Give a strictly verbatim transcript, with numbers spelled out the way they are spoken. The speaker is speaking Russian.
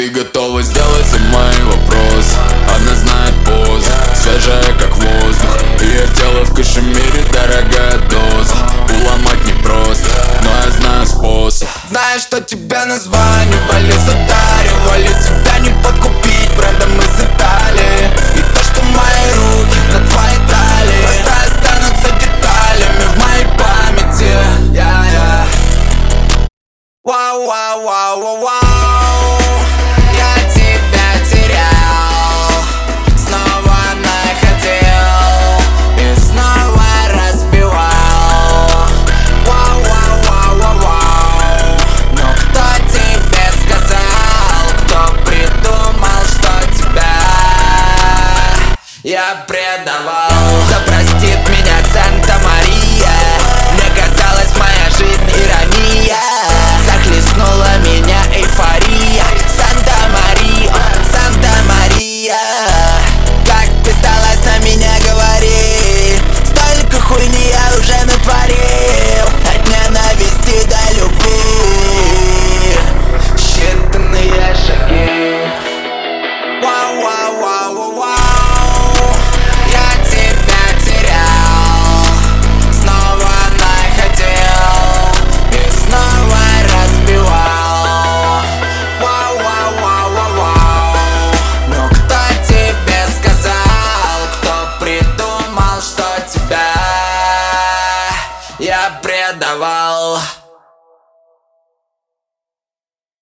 Ты готова сделать все мои вопросы. Она знает позу, свежая как воздух. Ее тело в кашемире, дорогая доза. Уломать непросто, но я знаю способ. Знаешь, что тебя названивали, задаривали. Тебя не подкупить брендом из Италии. И то, что мои руки на твоей талии просто останутся деталями в моей памяти. Yeah, yeah. Вау, вау, вау, вау, вау. Я тебя терял, снова находил и снова разбивал. Вау, вау, вау, вау, вау. Но кто тебе сказал, кто придумал, что тебя я предавал? Да